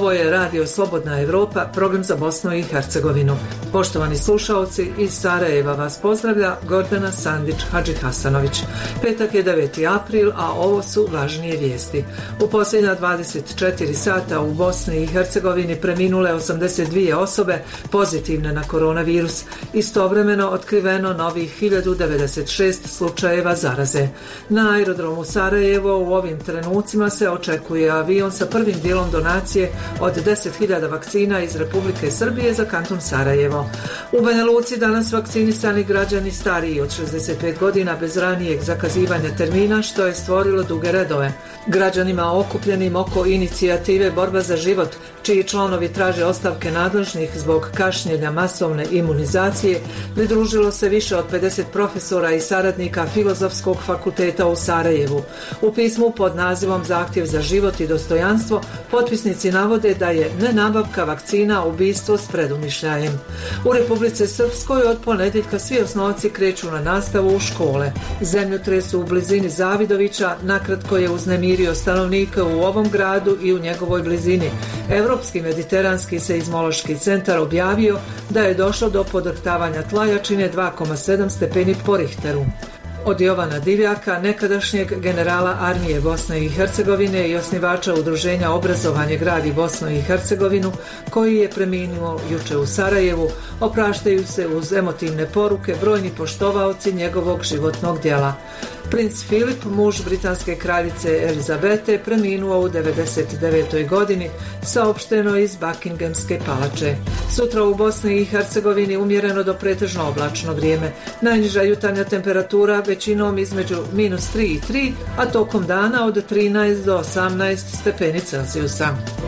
Ovo je Radio Slobodna Evropa, program za Bosnu i Hercegovinu. Poštovani slušalci, iz Sarajeva vas pozdravlja Gordana Sandić-Hadžihasanović. Petak je 9. april, a ovo su važnije vijesti. U posljednja 24 sata u Bosni i Hercegovini preminule 82 osobe pozitivne na koronavirus. Istovremeno otkriveno novih 1096 slučajeva zaraze. Na aerodromu Sarajevo u ovim trenucima se očekuje avion sa prvim dijelom donacije od 10.000 vakcina iz Republike Srbije za kanton Sarajevo. U Banja Luci danas vakcinisani građani stariji od 65 godina bez ranijeg zakazivanja termina, što je stvorilo duge redove. Građanima okupljenim oko inicijative Borba za život, čiji članovi traže ostavke nadležnih zbog kašnjenja masovne imunizacije, pridružilo se više od 50 profesora i saradnika Filozofskog fakulteta u Sarajevu. U pismu pod nazivom Zahtjev za život i dostojanstvo potpisnici navode da je nenabavka vakcina ubistvo s predumišljajem. U Republici Srpskoj od ponedjeljka svi osnovci kreću na nastavu u škole. Zemljotres u blizini Zavidovića nakratko je uznemirio stanovnike u ovom gradu i u njegovoj blizini. Europski mediteranski seizmološki centar objavio da je došlo do podrhtavanja tla jačine 2,7 stepeni po Richteru. Od Jovana Divjaka, nekadašnjeg generala armije Bosne i Hercegovine i osnivača udruženja Obrazovanje gradi Bosnu i Hercegovinu, koji je preminuo juče u Sarajevu, opraštaju se uz emotivne poruke brojni poštovaoci njegovog životnog djela. Princ Filip, muž britanske kraljice Elizabete, preminuo u 99. godini, saopšteno iz Buckinghamske palače. Sutra u Bosni i Hercegovini umjereno do pretežno oblačno vrijeme. Najniža jutarnja temperatura većinom između -3 i 3, a tokom dana od 13 do 18 stepeni Celzijusa.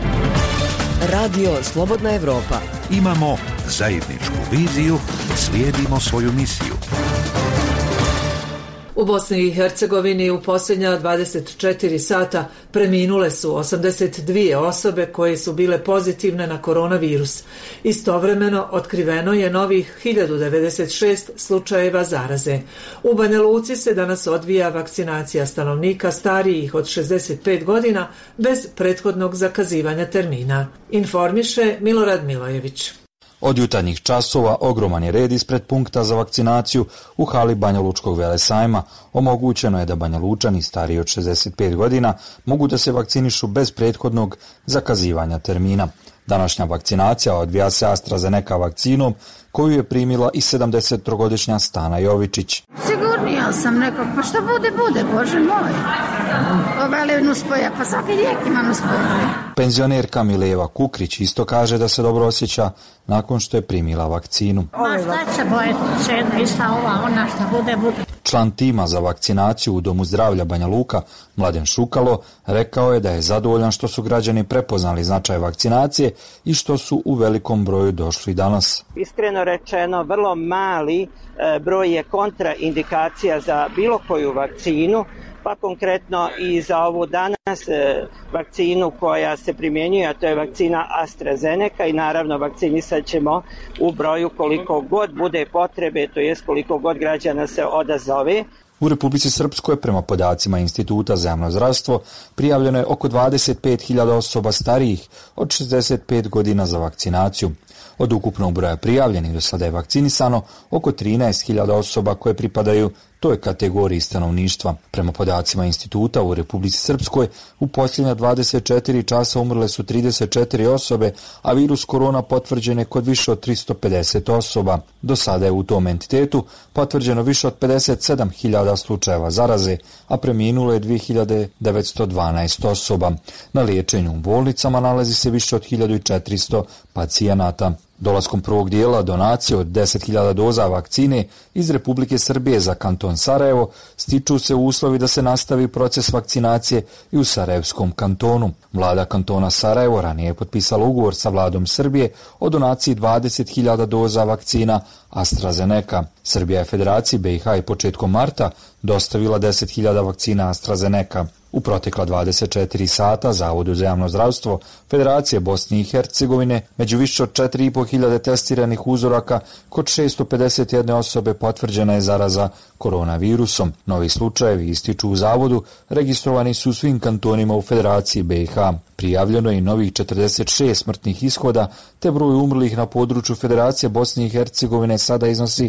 Radio Slobodna Evropa. Imamo zajedničku viziju, slijedimo svoju misiju. U Bosni i Hercegovini u posljednja 24 sata preminule su 82 osobe koje su bile pozitivne na koronavirus. Istovremeno otkriveno je novih 1096 slučajeva zaraze. U Banja Luci se danas odvija vakcinacija stanovnika starijih od 65 godina bez prethodnog zakazivanja termina. Informiše Milorad Milojević. Od jutarnjih časova ogroman je red ispred punkta za vakcinaciju u hali Banja Lučkog velesajma. Omogućeno je da Banja Lučani stariji od 65 godina mogu da se vakcinišu bez prethodnog zakazivanja termina. Današnja vakcinacija odvija se AstraZeneca vakcinom koju je primila i 73-godišnja Stana Jovičić. Sigurnija sam nekog, pa šta bude, Bože moj. Ovale nuspoja, pa svaki lijek ima nuspoja. Penzionerka Mileva Kukrić isto kaže da se dobro osjeća nakon što je primila vakcinu. Ma šta se bojeti, sve ista ona šta bude. Član tima za vakcinaciju u Domu zdravlja Banja Luka, Mladen Šukalo, rekao je da je zadovoljan što su građani prepoznali značaj vakcinacije i što su u velikom broju došli danas. Iskreno rečeno, vrlo mali broj je kontraindikacija za bilo koju vakcinu, pa konkretno i za ovu danas vakcinu koja se primjenjuje, a to je vakcina AstraZeneca i naravno vakcinisat ćemo u broju koliko god bude potrebe, to jest koliko god građana se odazove. U Republici Srpskoj, prema podacima Instituta za javno zdravstvo, prijavljeno je oko 25.000 osoba starijih od 65 godina za vakcinaciju. Od ukupnog broja prijavljenih do sada je vakcinisano oko 13.000 osoba koje pripadaju toj kategoriji stanovništva. Prema podacima instituta u Republici Srpskoj u posljednja 24 časa umrle su 34 osobe, a virus korona potvrđen je kod više od 350 osoba. Do sada je u tom entitetu potvrđeno više od 57.000 slučajeva zaraze, a preminulo je 2.912 osoba. Na liječenju u bolnicama nalazi se više od 1.400 pacijenata. Dolaskom prvog dijela donacije od 10.000 doza vakcine iz Republike Srbije za kanton Sarajevo stiču se uslovi da se nastavi proces vakcinacije i u Sarajevskom kantonu. Vlada kantona Sarajevo ranije je potpisala ugovor sa vladom Srbije o donaciji 20.000 doza vakcina AstraZeneca. Srbija je Federaciji BiH i početkom marta dostavila 10.000 vakcina AstraZeneca. U protekla 24 sata Zavodu za javno zdravstvo Federacije Bosne i Hercegovine među više od 4.500 testiranih uzoraka kod 651 osobe potvrđena je zaraza koronavirusom. Novi slučajevi, ističu u Zavodu, registrovani su u svim kantonima u Federaciji BiH. Prijavljeno je i novih 46 smrtnih ishoda, te broj umrlih na području Federacije Bosne i Hercegovine sada iznosi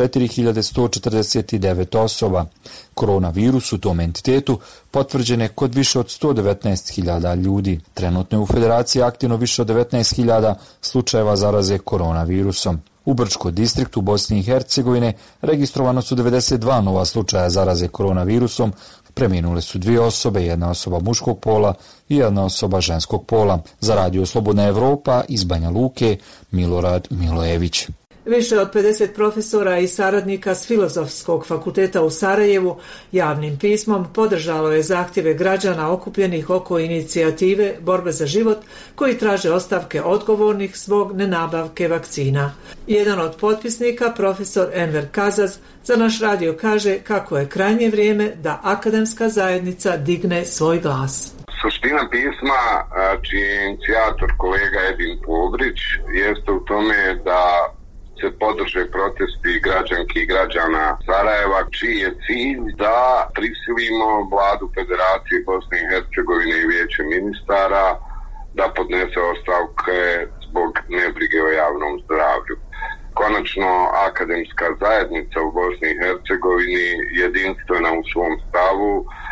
4149 osoba. Koronavirus u tom entitetu potvrđen je kod više od 119.000 ljudi. Trenutno je u Federaciji aktivno više od 19.000 slučajeva zaraze koronavirusom. U Brčkom distriktu Bosne i Hercegovine registrovano su 92 nova slučaja zaraze koronavirusom, preminule su 2 osobe, 1 osoba muškog pola i 1 osoba ženskog pola. Za Radio Slobodna Evropa iz Banja Luke, Milorad Milojević. Više od 50 profesora i saradnika s Filozofskog fakulteta u Sarajevu javnim pismom podržalo je zahtjeve građana okupljenih oko inicijative Borbe za život, koji traže ostavke odgovornih zbog nenabavke vakcina. Jedan od potpisnika, profesor Enver Kazaz, za naš radio kaže kako je krajnje vrijeme da akademska zajednica digne svoj glas. Suština pisma, čiji je inicijator kolega Edin Pobrić, jeste u tome da se podrže protesti građanki i građana Sarajeva, čiji je cilj da prisilimo vladu Federacije Bosne i Hercegovine i vijeće ministara da podnese ostavke zbog nebrige o javnom zdravlju. Konačno, akademska zajednica u Bosni i Hercegovini jedinstvena u svom stavu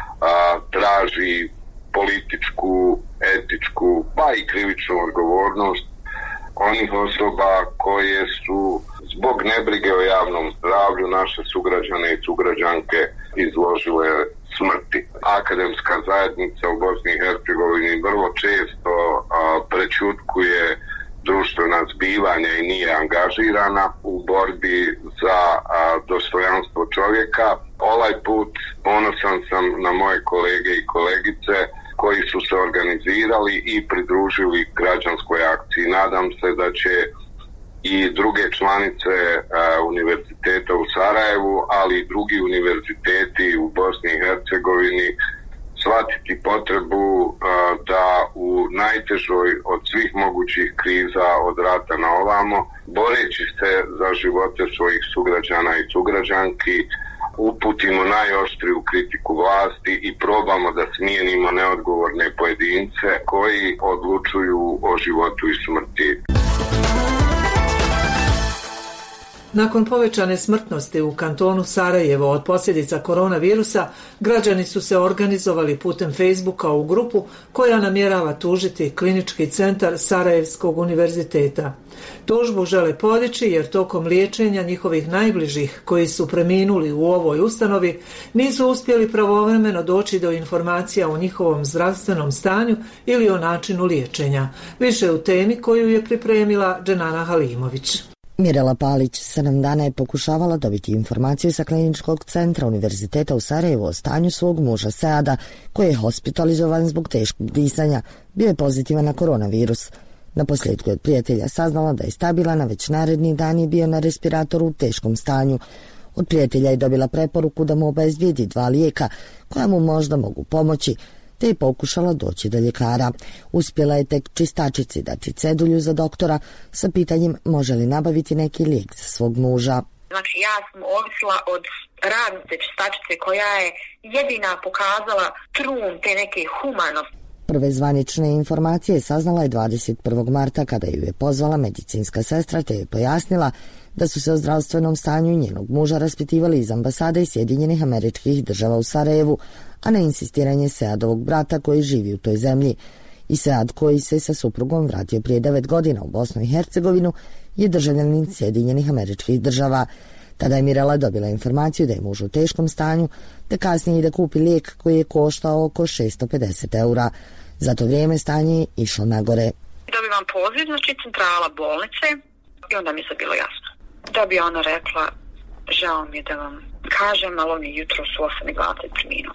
traži političku, etičku pa i krivičnu odgovornost onih osoba koje su zbog nebrige o javnom zdravlju naše sugrađane i sugrađanke izložile smrti. Akademska zajednica u Bosni i Hercegovini vrlo često prećutkuje društvena zbivanja i nije angažirana u borbi za dostojanstvo čovjeka. Ovaj put ponosan sam na moje kolege i kolegice koji su se organizirali i pridružili građanskoj akciji. Nadam se da će i druge članice univerziteta u Sarajevu, ali i drugi univerziteti u Bosni i Hercegovini shvatiti potrebu da u najtežoj od svih mogućih kriza od rata na ovamo, boreći se za živote svojih sugrađana i sugrađanki, uputimo najoštriju kritiku vlasti i probamo da smijenimo neodgovorne pojedince koji odlučuju o životu i smrti. Nakon povećane smrtnosti u kantonu Sarajevo od posljedica koronavirusa, građani su se organizovali putem Facebooka u grupu koja namjerava tužiti Klinički centar Sarajevskog univerziteta. Tužbu žele podići jer tokom liječenja njihovih najbližih koji su preminuli u ovoj ustanovi nisu uspjeli pravovremeno doći do informacija o njihovom zdravstvenom stanju ili o načinu liječenja. Više u temi koju je pripremila Dženana Halimović. Mirela Palić 7 dana je pokušavala dobiti informaciju sa Kliničkog centra Univerziteta u Sarajevu o stanju svog muža Seada, koji je hospitalizovan zbog teškog disanja. Bio je pozitivan na koronavirus. Na posljedku je od prijatelja saznala da je stabilan, a već naredni dan je bio na respiratoru u teškom stanju. Od prijatelja je dobila preporuku da mu obezbijedi 2 lijeka koja mu možda mogu pomoći, te je pokušala doći do ljekara. Uspjela je tek čistačici dati cedulju za doktora sa pitanjem može li nabaviti neki lijek za svog muža. Znači ja sam ovisila od radnice čistačice koja je jedina pokazala trun te neke humanosti. Prve zvanične informacije saznala je 21. marta kada ju je pozvala medicinska sestra te je pojasnila da su se o zdravstvenom stanju njenog muža raspitivali iz ambasade i Sjedinjenih Američkih Država u Sarajevu, a na insistiranje Seadovog brata koji živi u toj zemlji. I Sead, koji se sa suprugom vratio prije 9 godina u Bosnu i Hercegovinu, je državljanin Sjedinjenih Američkih Država. Tada je Mirela dobila informaciju da je muž u teškom stanju, te kasnije i da kupi lijek koji je koštao oko 650 eura. Za to vrijeme stanje je išlo nagore. Dobivam poziv, znači centrala bolnice, i onda mi se bilo jasno. Da bi ona rekla, žao mi je da vam kažem, ali on je jutro u 8:20 preminuo.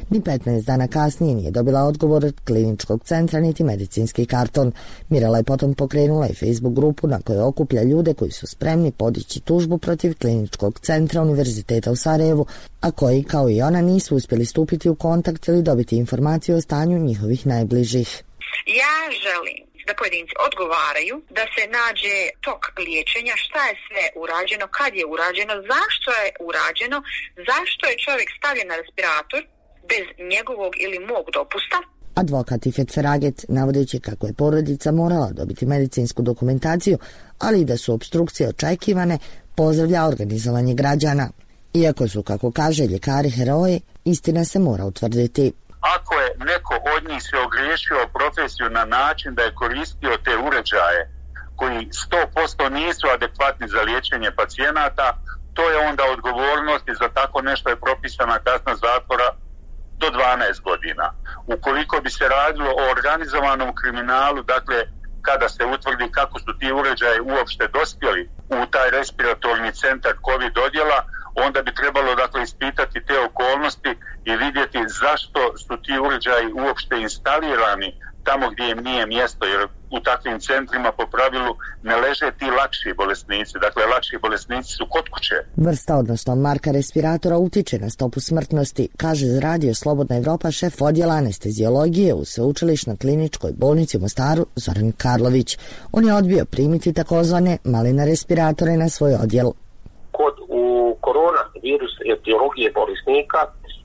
Ni 15 dana kasnije nije dobila odgovor od kliničkog centra niti medicinski karton. Mirela je potom pokrenula i Facebook grupu na kojoj okuplja ljude koji su spremni podići tužbu protiv kliničkog centra Univerziteta u Sarajevu, a koji, kao i ona, nisu uspjeli stupiti u kontakt ili dobiti informaciju o stanju njihovih najbližih. Ja želim da pojedinci odgovaraju, da se nađe tok liječenja, šta je sve urađeno, kad je urađeno, zašto je urađeno, zašto je čovjek stavljen na respirator bez njegovog ili mog dopusta. Advokat Ifet Feraget, navodeći kako je porodica morala dobiti medicinsku dokumentaciju, ali i da su opstrukcije očekivane, pozdravlja organizovanje građana. Iako su, kako kaže, ljekari heroji, istina se mora utvrditi. Ako je neko od njih se ogriješio profesiju na način da je koristio te uređaje koji 100% nisu adekvatni za liječenje pacijenata, to je onda odgovornost i za tako nešto je propisana kazna zatvora do 12 godina. Ukoliko bi se radilo o organizovanom kriminalu, dakle kada se utvrdi kako su ti uređaji uopšte dospjeli u taj respiratorni centar COVID odjela, onda bi trebalo dakle ispitati te okolnosti i vidjeti zašto su ti uređaji uopšte instalirani tamo gdje im nije mjesto, jer u takvim centrima po pravilu ne leže ti lakši bolesnici, dakle lakši bolesnici su kod kuće. Vrsta, odnosno marka respiratora, utiče na stopu smrtnosti, kaže za Radio Slobodna Evropa šef odjela anesteziologije u Sveučilišnoj kliničkoj bolnici u Mostaru Zoran Karlović. On je odbio primiti takozvane malina respiratore na svoj odjel. Kod u koronavirus etiologije bolesnika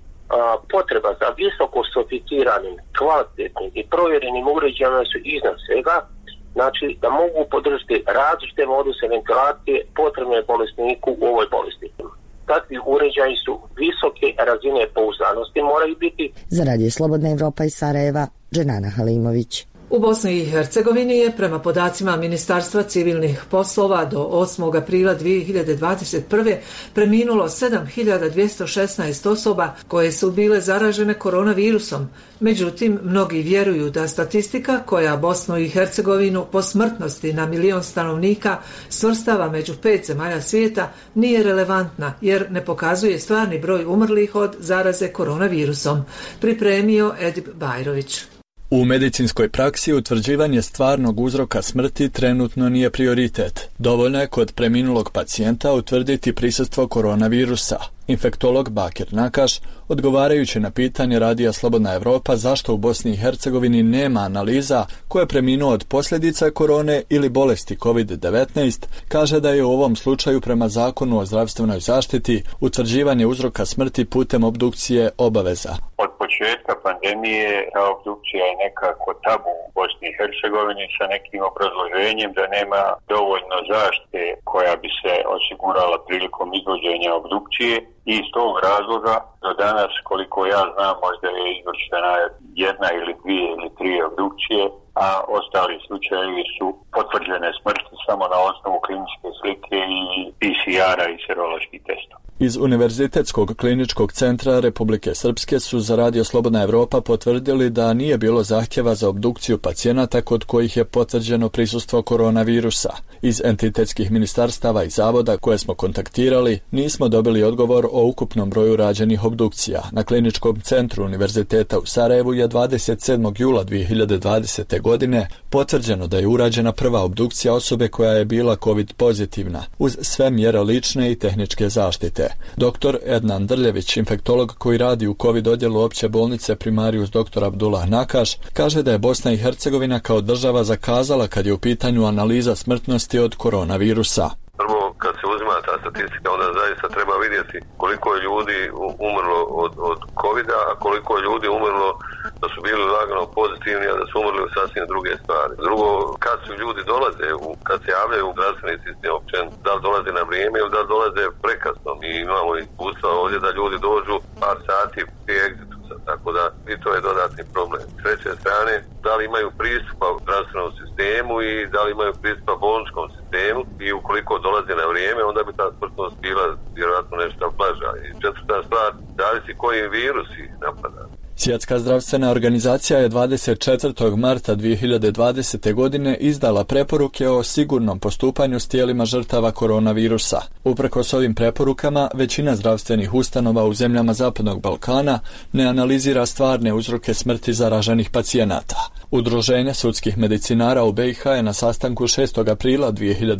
potreba za visoko sofisticiranim, kvalitetnim i provjerenim uređajima su iznad svega, znači da mogu podržati različite moduse ventilacije potrebne bolesniku u ovoj bolesti. Takvi uređaji su visoke razine pouzdanosti, moraju biti. Za Radio Slobodna Evropa iz Sarajeva, Dženana Halimović. U Bosni i Hercegovini je, prema podacima Ministarstva civilnih poslova, do 8. aprila 2021. preminulo 7.216 osoba koje su bile zaražene koronavirusom. Međutim, mnogi vjeruju da statistika koja Bosnu i Hercegovinu po smrtnosti na milion stanovnika svrstava među 5 zemalja svijeta nije relevantna, jer ne pokazuje stvarni broj umrlih od zaraze koronavirusom. Pripremio Edip Bajrović. U medicinskoj praksi utvrđivanje stvarnog uzroka smrti trenutno nije prioritet. Dovoljno je kod preminulog pacijenta utvrditi prisustvo koronavirusa. Infektolog Bakir Nakaš, odgovarajući na pitanje Radija Slobodna Evropa zašto u Bosni i Hercegovini nema analiza ko je preminuo od posljedica korone ili bolesti COVID-19, kaže da je u ovom slučaju prema Zakonu o zdravstvenoj zaštiti utvrđivanje uzroka smrti putem obdukcije obaveza. Od početka pandemije ta obdukcija je nekako tabu u Bosni i Hercegovini sa nekim obrazloženjem da nema dovoljno zaštite koja bi se osigurala prilikom izvođenja obdukcije. I iz tog razloga do danas, koliko ja znam, možda je izvršena 1 ili 2 ili 3 obdukcije, a ostali slučajevi su potvrđene smrti samo na osnovu kliničke slike i PCR-a i seroloških testa. Iz Univerzitetskog kliničkog centra Republike Srpske su za Radio Slobodna Evropa potvrdili da nije bilo zahtjeva za obdukciju pacijenata kod kojih je potvrđeno prisustvo koronavirusa. Iz entitetskih ministarstava i zavoda koje smo kontaktirali nismo dobili odgovor o ukupnom broju rađenih obdukcija. Na kliničkom centru Univerziteta u Sarajevu je 27. jula 2020. godine potvrđeno da je urađena prva obdukcija osobe koja je bila COVID pozitivna, uz sve mjere lične i tehničke zaštite. Dr. Ednan Drljević, infektolog koji radi u COVID odjelu opće bolnice Primarius dr. Abdullah Nakaš, kaže da je Bosna i Hercegovina kao država zakazala kad je u pitanju analiza smrtnosti od koronavirusa. Prvo, kad se uzima ta statistika, onda zaista treba vidjeti koliko je ljudi umrlo od COVID-a, a koliko je ljudi umrlo da su bili lagano pozitivni, a da su umrli u sasvim druge stvari. Drugo, kad su ljudi dolaze, kad se javljaju u zdravstveni sistem općenito, da li dolaze na vrijeme ili da li dolaze prekasno. Mi imamo iskustva ovdje da ljudi dođu par sati prije egzitusa, tako da i to je dodatni problem. S treće strane, da li imaju pristupa u zdravstvenom sistemu i da li imaju pristupa bolničkom sistemu i ukoliko dolaze na vrijeme, onda bi ta smrtnost bila vjerojatno nešto blaža. I četvrta stvar, zavisi koji virusi napada. Svjetska zdravstvena organizacija je 24. marta 2020. godine izdala preporuke o sigurnom postupanju s tijelima žrtava koronavirusa. Uprkos ovim preporukama, većina zdravstvenih ustanova u zemljama Zapadnog Balkana ne analizira stvarne uzroke smrti zaraženih pacijenata. Udruženje sudskih medicinara u BiH je na sastanku 6. aprila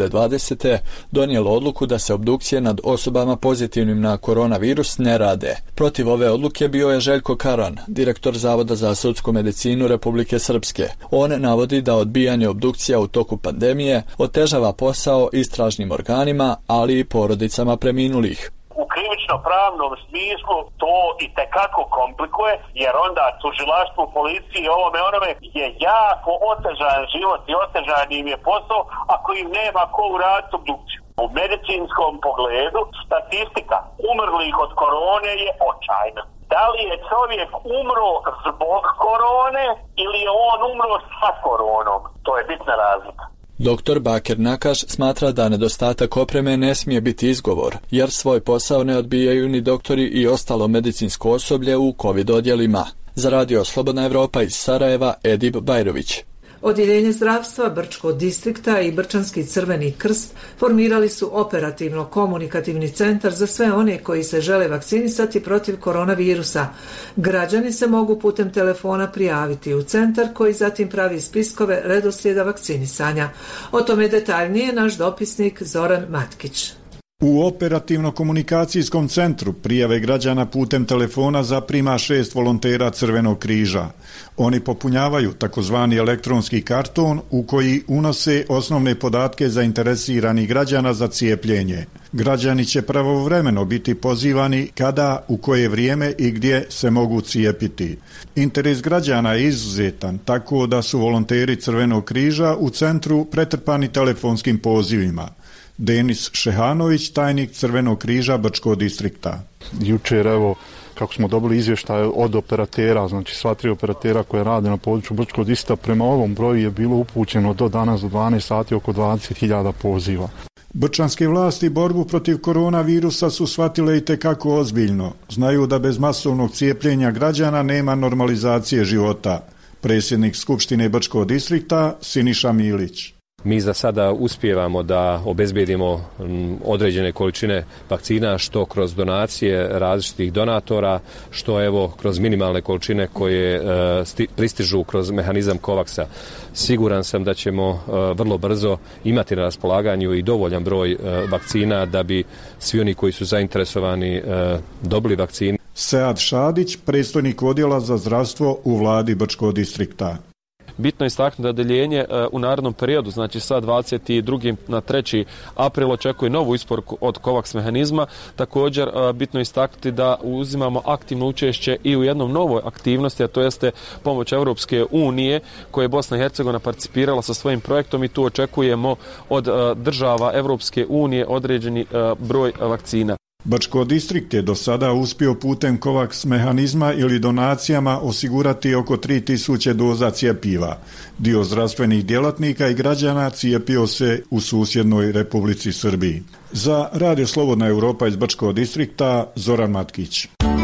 2020. donijelo odluku da se obdukcije nad osobama pozitivnim na koronavirus ne rade. Protiv ove odluke bio je Željko Karan, direktor Zavoda za sudsku medicinu Republike Srpske. On navodi da odbijanje obdukcija u toku pandemije otežava posao istražnim organima, ali i porodicama preminulih. U krivično-pravnom smislu to i tekako komplikuje, jer onda tužilaštvu, policiji, ovome onome je jako otežan život i otežan im je posao ako im nema ko uraditi obdukciju. U medicinskom pogledu statistika umrlih od korone je očajna. Da li je čovjek umro zbog korone ili je on umro sa koronom? To je bitna razlika. Dr. Bakir Nakaš smatra da nedostatak opreme ne smije biti izgovor, jer svoj posao ne odbijaju ni doktori i ostalo medicinsko osoblje u COVID odjelima. Za radio Slobodna Evropa iz Sarajeva, Edip Bajrović. Odjeljenje zdravstva Brčkog distrikta i Brčanski Crveni krst formirali su operativno-komunikativni centar za sve one koji se žele vakcinisati protiv koronavirusa. Građani se mogu putem telefona prijaviti u centar koji zatim pravi spiskove redoslijeda vakcinisanja. O tome detaljnije naš dopisnik Zoran Matkić. U operativno-komunikacijskom centru prijave građana putem telefona zaprima 6 volontera Crvenog križa. Oni popunjavaju takozvani elektronski karton u koji unose osnovne podatke zainteresiranih građana za cijepljenje. Građani će pravovremeno biti pozivani kada, u koje vrijeme i gdje se mogu cijepiti. Interes građana je izuzetan, tako da su volonteri Crvenog križa u centru pretrpani telefonskim pozivima. Denis Šehanović, tajnik Crvenog križa Brčkog distrikta. Jučer, evo, kako smo dobili izvještaj od operatera, znači sva 3 operatera koje rade na području Brčkog distrikta, prema ovom broju je bilo upućeno do danas do 12 sati oko 20.000 poziva. Brčanske vlasti borbu protiv koronavirusa su shvatile i tekako ozbiljno. Znaju da bez masovnog cijepljenja građana nema normalizacije života. Predsjednik Skupštine Brčkog distrikta Siniša Milić. Mi za sada uspijevamo da obezbedimo određene količine vakcina, što kroz donacije različitih donatora, što evo kroz minimalne količine koje pristižu kroz mehanizam COVAX-a. Siguran sam da ćemo vrlo brzo imati na raspolaganju i dovoljan broj vakcina da bi svi oni koji su zainteresovani dobili vakcine. Sead Šadić, predstojnik odjela za zdravstvo u vladi Brčkog distrikta. Bitno je istaknuti da odjeljenje u narednom periodu, znači sa 22. na 3. april očekuje novu isporuku od COVAX mehanizma. Također bitno je istaknuti da uzimamo aktivno učešće i u jednom novoj aktivnosti, a to jeste pomoć Europske unije koje je Bosna i Hercegovina participirala sa svojim projektom i tu očekujemo od država Europske unije određeni broj vakcina. Brčko distrikt je do sada uspio putem COVAX mehanizma ili donacijama osigurati oko 3000 doza cjepiva. Dio zdravstvenih djelatnika i građana cijepio se u susjednoj Republici Srbiji. Za Radio Slobodna Evropa iz Brčkog distrikta, Zoran Matkić.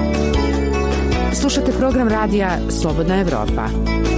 Slušate program radija Slobodna Evropa.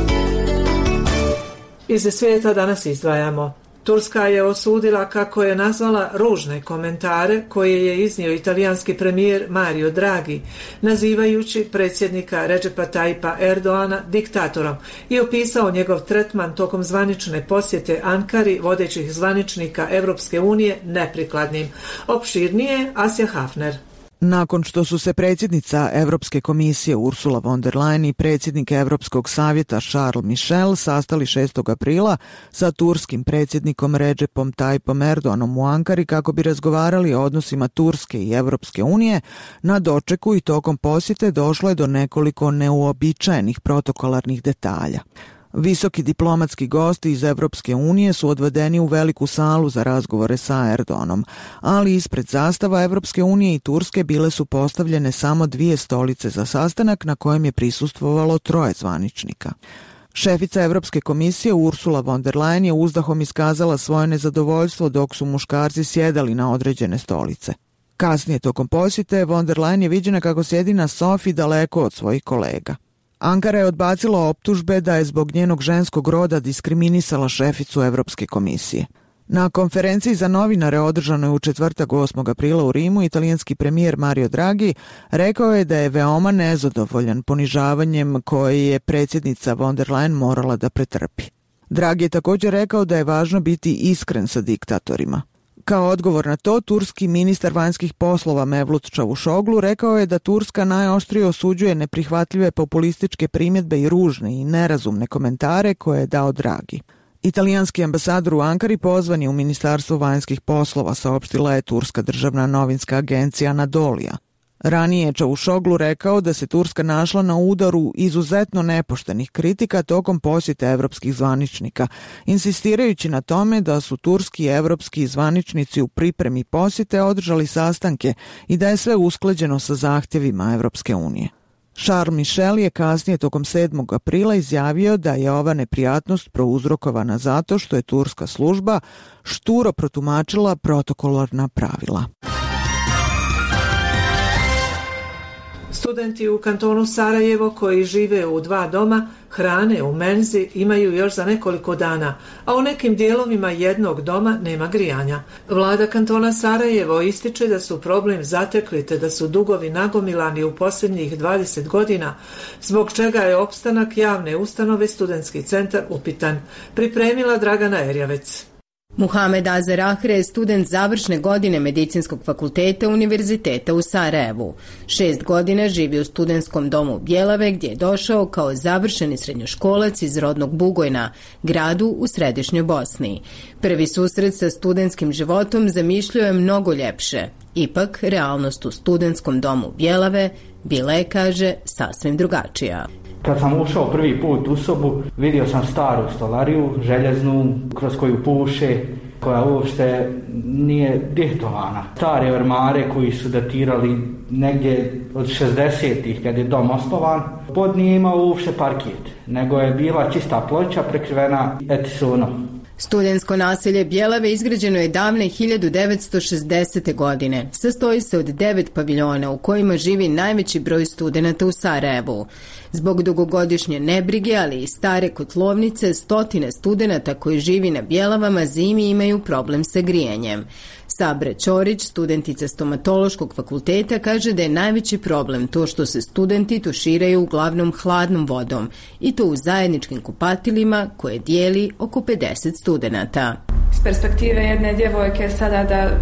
Iz svijeta danas izdvajamo. Turska je osudila, kako je nazvala, ružne komentare koje je iznio italijanski premijer Mario Draghi, nazivajući predsjednika Recepa Tayyipa Erdoana diktatorom i opisao njegov tretman tokom zvanične posjete Ankari vodećih zvaničnika Europske unije neprikladnim. Opširnije Asja Hafner. Nakon što su se predsjednica Europske komisije Ursula von der Leyen i predsjednik Europskog savjeta Charles Michel sastali 6. aprila sa turskim predsjednikom Recepom Tayyipom Erdoganom u Ankari kako bi razgovarali o odnosima Turske i Europske unije, na dočeku i tokom posjete došlo je do nekoliko neuobičajenih protokolarnih detalja. Visoki diplomatski gosti iz Europske unije su odvedeni u veliku salu za razgovore sa Erdoganom, ali ispred zastava Europske unije i Turske bile su postavljene samo 2 stolice za sastanak na kojem je prisustvovalo 3 zvaničnika. Šefica Europske komisije Ursula von der Leyen je uzdahom iskazala svoje nezadovoljstvo dok su muškarci sjedali na određene stolice. Kasnije tokom posjete von der Leyen je viđena kako sjedi na sofi daleko od svojih kolega. Ankara je odbacila optužbe da je zbog njenog ženskog roda diskriminisala šeficu Europske komisije. Na konferenciji za novinare održanoj u četvrtak 8. aprila u Rimu, italijanski premijer Mario Draghi rekao je da je veoma nezadovoljan ponižavanjem koje je predsjednica von der Leyen morala da pretrpi. Draghi je također rekao da je važno biti iskren sa diktatorima. Kao odgovor na to, turski ministar vanjskih poslova Mevlut Čavuşoglu rekao je da Turska najoštrije osuđuje neprihvatljive populističke primjedbe i ružne i nerazumne komentare koje je dao Draghi. Italijanski ambasador u Ankari pozvan je u Ministarstvo vanjskih poslova, saopštila je turska državna novinska agencija Anadolija. Ranije je Čavuşoglu rekao da se Turska našla na udaru izuzetno nepoštenih kritika tokom posjete evropskih zvaničnika, insistirajući na tome da su turski i evropski zvaničnici u pripremi posjete održali sastanke i da je sve usklađeno sa zahtjevima Evropske unije. Charles Michel je kasnije tokom 7. aprila izjavio da je ova neprijatnost prouzrokovana zato što je turska služba šturo protumačila protokolarna pravila. Studenti u kantonu Sarajevo koji žive u 2 doma hrane u menzi imaju još za nekoliko dana, a u nekim dijelovima jednog doma nema grijanja. Vlada kantona Sarajevo ističe da su problem zatekli te da su dugovi nagomilani u posljednjih 20 godina, zbog čega je opstanak javne ustanove Studentski centar upitan. Pripremila Dragana Erjavec. Muhamed Azer Ahre je student završne godine Medicinskog fakulteta Univerziteta u Sarajevu. 6 godina živi u studentskom domu Bjelave gdje je došao kao završeni srednjoškolac iz rodnog Bugojna, gradu u središnjoj Bosni. Prvi susret sa studentskim životom zamišljao je mnogo ljepše. Ipak, realnost u studentskom domu Bjelave bila je, kaže, sasvim drugačija. Kad sam ušao prvi put u sobu, vidio sam staru stolariju, željeznu, kroz koju puše, koja uopšte nije dihtovana. Stare ormare koji su datirali negdje od 60-ih kad je dom osnovan. Pod nije imao uopšte parket, nego je bila čista ploča prekrivena etisonom. Studentsko naselje Bjelave izgrađeno je davne 1960. godine. Sastoji se od 9 paviljona u kojima živi najveći broj studenata u Sarajevu. Zbog dugogodišnje nebrige, ali i stare kotlovnice, stotine studenata koji živi na Bjelavama zimi imaju problem sa grijanjem. Sabre Ćorić, studentica stomatološkog fakulteta, kaže da je najveći problem to što se studenti tuširaju uglavnom hladnom vodom i to u zajedničkim kupatilima koje dijeli oko 50 studenata. S perspektive jedne djevojke sada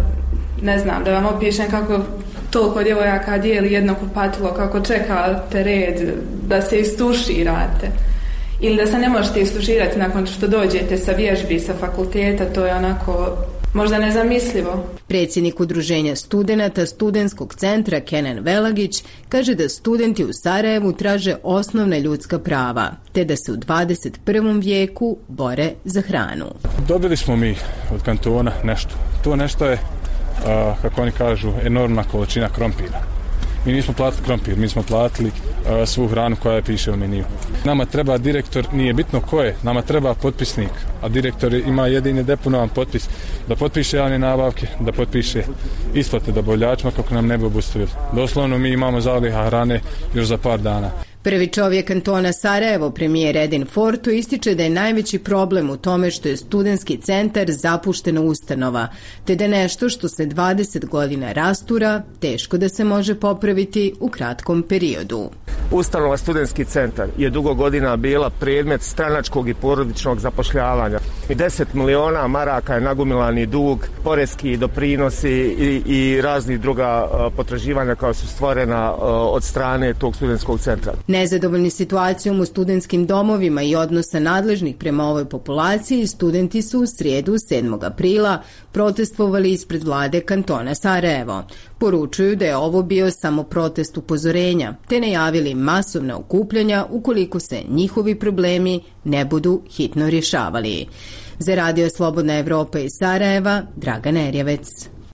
da vam opišem kako toliko djevojaka dijeli jedno kupatilo, kako čekate red da se istuširate. Ili da se ne možete istuširati nakon što dođete sa vježbi sa fakulteta, to je onako možda nezamislivo. Predsjednik udruženja studenata Studentskog centra Kenan Velagić kaže da studenti u Sarajevu traže osnovna ljudska prava, te da se u 21. vijeku bore za hranu. Dobili smo mi od kantona nešto. To nešto je, kako oni kažu, enormna količina krompira. Mi nismo platili krompir, mi smo platili svu hranu koja je piše u meniju. Nama treba direktor, nije bitno ko je, nama treba potpisnik, a direktor ima jedini deponovan potpis da potpiše javne nabavke, da potpiše isplate dobavljačima kako nam ne bi obustavili. Doslovno mi imamo zaliha hrane još za par dana. Prvi čovjek kantona Sarajevo, premijer Edin Fortu, ističe da je najveći problem u tome što je studentski centar zapuštena ustanova, te da nešto što se 20 godina rastura, teško da se može popraviti u kratkom periodu. Ustanova Studentski centar je dugo godina bila predmet stranačkog i porodičnog zapošljavanja. 10 miliona maraka je nagomilani dug, poreski doprinosi i razni druga potraživanja koja su stvorena od strane tog studentskog centra. Nezadovoljni situacijom u studentskim domovima i odnosa nadležnih prema ovoj populaciji, studenti su u srijedu 7. aprila protestovali ispred vlade kantona Sarajevo. Poručuju da je ovo bio samo protest upozorenja, te najavili masovna okupljanja ukoliko se njihovi problemi ne budu hitno rješavali. Za Radio Slobodna Evropa iz Sarajeva, Dragana Erjavec.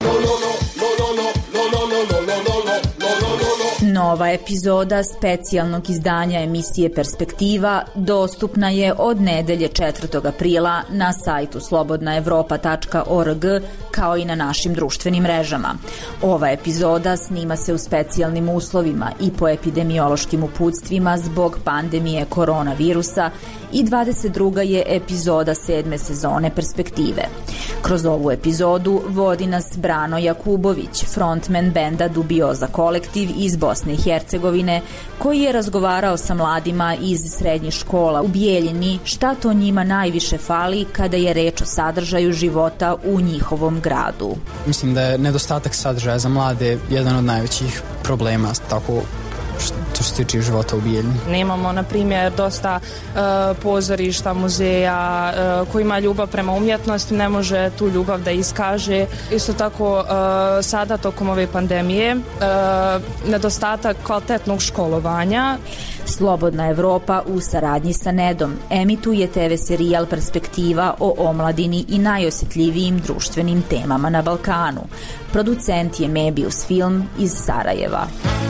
Nova epizoda specijalnog izdanja emisije Perspektiva dostupna je od nedelje 4. aprila na sajtu slobodnaevropa.org kao i na našim društvenim mrežama. Ova epizoda snima se u specijalnim uslovima i po epidemiološkim uputstvima zbog pandemije koronavirusa i 22. je epizoda 7. sezone Perspektive. Kroz ovu epizodu vodi nas Brano Jakubović, frontman benda Dubioza kolektiv iz Bosne i Hercegovine, koji je razgovarao sa mladima iz srednjih škola u Bijeljini šta to njima najviše fali kada je reč o sadržaju života u njihovom gradu. Mislim da je nedostatak sadržaja za mlade jedan od najvećih problema, tako što se tiče života u Bijeljini. Nemamo, na primjer, dosta pozorišta, muzeja koji ima ljubav prema umjetnosti, ne može tu ljubav da iskaže. Isto tako sada tokom ove pandemije nedostatak kvalitetnog školovanja. Slobodna Evropa u saradnji sa Nedom emituje TV serijal Perspektiva o omladini i najosjetljivijim društvenim temama na Balkanu. Producent je Mebius Film iz Sarajeva.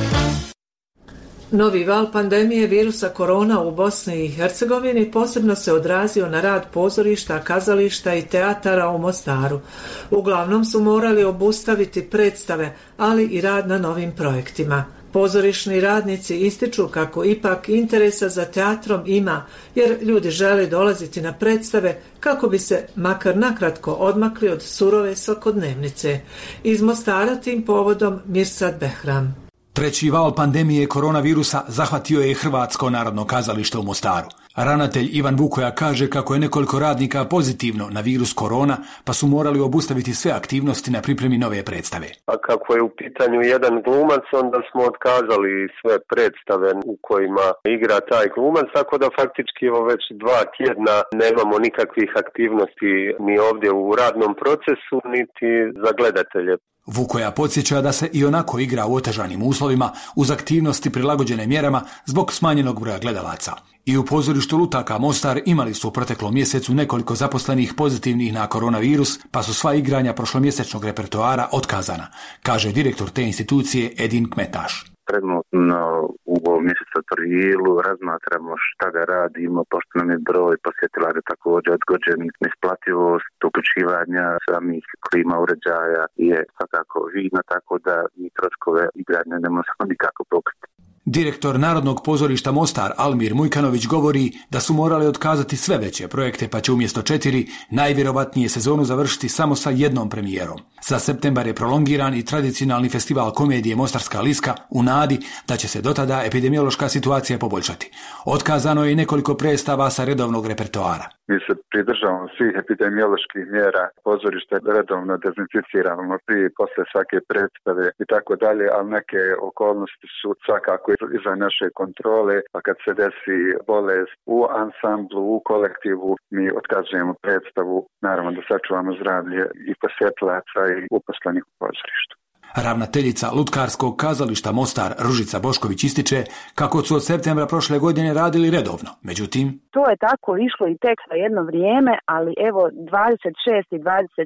Novi val pandemije virusa korona u Bosni i Hercegovini posebno se odrazio na rad pozorišta, kazališta i teatara u Mostaru. Uglavnom su morali obustaviti predstave, ali i rad na novim projektima. Pozorišni radnici ističu kako ipak interesa za teatrom ima, jer ljudi žele dolaziti na predstave kako bi se makar nakratko odmakli od surove svakodnevnice. Iz Mostara tim povodom Mirsad Behram. Treći val pandemije koronavirusa zahvatio je Hrvatsko narodno kazalište u Mostaru. Ravnatelj Ivan Vukoja kaže kako je nekoliko radnika pozitivno na virus korona, pa su morali obustaviti sve aktivnosti na pripremi nove predstave. A kako je u pitanju jedan glumac, onda smo otkazali sve predstave u kojima igra taj glumac, tako da faktički već 2 tjedna nemamo nikakvih aktivnosti ni ovdje u radnom procesu, niti za gledatelje. Vukoja podsjeća da se i onako igra u otežanim uslovima uz aktivnosti prilagođene mjerama zbog smanjenog broja gledalaca. I u pozorištu Lutaka Mostar imali su u proteklom mjesecu nekoliko zaposlenih pozitivnih na koronavirus, pa su sva igranja prošlomjesečnog repertoara otkazana, kaže direktor te institucije Edin Kmetaš. Trenutno u ovom mjesecu aprilu razmatramo šta ga radimo, pošto nam je broj posjetila također odgođen, neisplativost uključivanja samih klima uređaja je svakako vidno, tako da mi troškove igranja ne možemo nikako pokriti. Direktor Narodnog pozorišta Mostar Almir Mujkanović govori da su morali otkazati sve veće projekte, pa će umjesto 4 najvjerovatnije sezonu završiti samo sa jednom premijerom. Za septembar je prolongiran i tradicionalni festival komedije Mostarska liska u nadi da će se dotada epidemiološka situacija poboljšati. Otkazano je i nekoliko predstava sa redovnog repertoara. Mi se pridržavamo svih epidemioloških mjera, pozorište redovno dezinficiramo prije i posle svake predstave i tako dalje, ali neke okolnosti su svakako iza naše kontrole, pa kad se desi bolest u ansamblu, u kolektivu, mi otkazujemo predstavu, naravno da sačuvamo zdravlje i posjetilaca i uposlenih u pozorištu. Ravnateljica Lutkarskog kazališta Mostar Ružica Bošković ističe kako su od septembra prošle godine radili redovno. Međutim, to je tako išlo i tek za jedno vrijeme, ali evo 26. i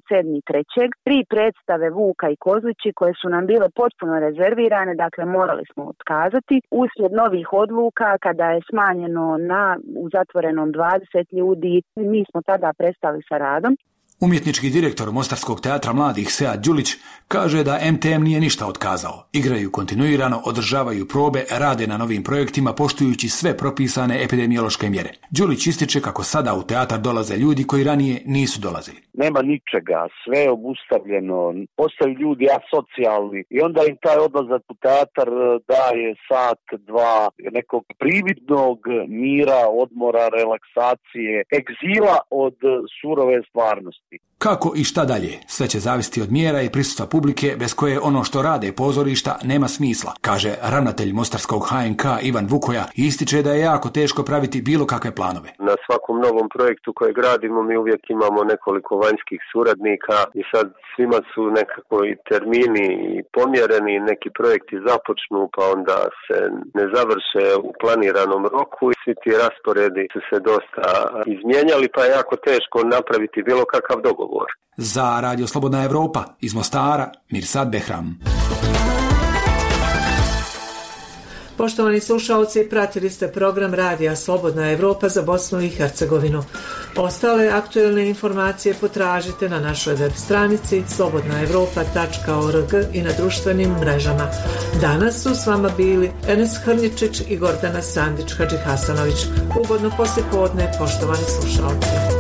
27.3. 3 predstave Vuka i Kozlići koje su nam bile potpuno rezervirane, dakle morali smo otkazati. Uslijed novih odluka, kada je smanjeno u zatvorenom 20 ljudi, mi smo tada prestali sa radom. Umjetnički direktor Mostarskog teatra mladih Sead Đulić kaže da MTM nije ništa otkazao. Igraju kontinuirano, održavaju probe, rade na novim projektima poštujući sve propisane epidemiološke mjere. Đulić ističe kako sada u teatar dolaze ljudi koji ranije nisu dolazili. Nema ničega, sve je obustavljeno, postaju ljudi asocijalni i onda im taj odlazak u teatar daje sat, 2 nekog prividnog mira, odmora, relaksacije, egzila od surove stvarnosti. Kako i šta dalje? Sve će zavisiti od mjera i prisustva publike bez koje ono što rade pozorišta nema smisla, kaže ravnatelj Mostarskog HNK Ivan Vukoja i ističe da je jako teško praviti bilo kakve planove. Na svakom novom projektu koje gradimo mi uvijek imamo nekoliko vanjskih suradnika i sad svima su nekako i termini i pomjereni, neki projekti započnu pa onda se ne završe u planiranom roku i svi ti rasporedi su se dosta izmijenjali pa je jako teško napraviti bilo kakav dogovor. Za Radio Slobodna Evropa iz Mostara, Mirsad Behram. Poštovani slušalci, pratili ste program Radija Slobodna Evropa za Bosnu i Hercegovinu. Ostale aktuelne informacije potražite na našoj web stranici slobodnaevropa.org i na društvenim mrežama. Danas su s vama bili Enes Hrničić i Gordana Sandić Hadžihasanović. Ugodno poslijepodne, poštovani slušalci.